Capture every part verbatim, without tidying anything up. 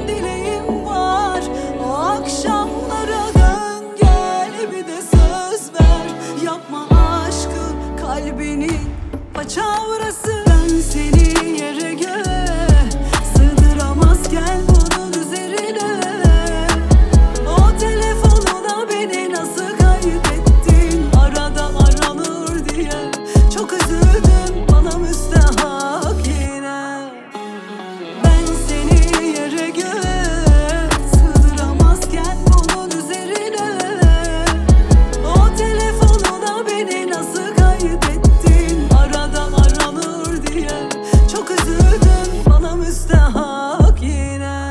son dileğim var. O akşamlara dön gel, bir de söz ver. Yapma aşkı kalbinin paçavrası. Ben seni yere göğe sığdıramazken bunun üzerine o telefonuna beni nasıl kaydettin, arada aranır diye çok üzüldüm, bana müstehak yine. Ben seni yere göğe sığdıramazken bunun üzerine o telefonuna beni nasıl kaydettin, arada aranır diye çok üzüldüm, bana müstehak yine.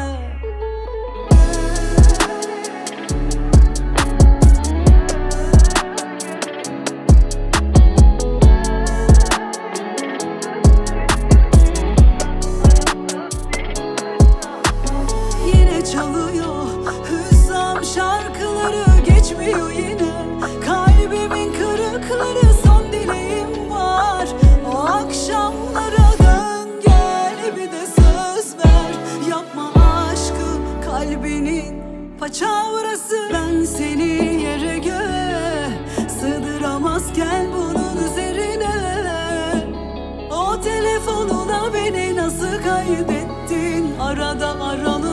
Yine çalıyor hüzzam şarkıları, geçmiyor yine kalbimin kırıkları. Son dileğim var, o akşamlara dön gel, bir de söz ver. Yapma aşkı kalbinin paçavrası. Ben seni yere göğe sığdıramazken bunun üzerine o telefonuna beni nasıl kaydettin, arada aran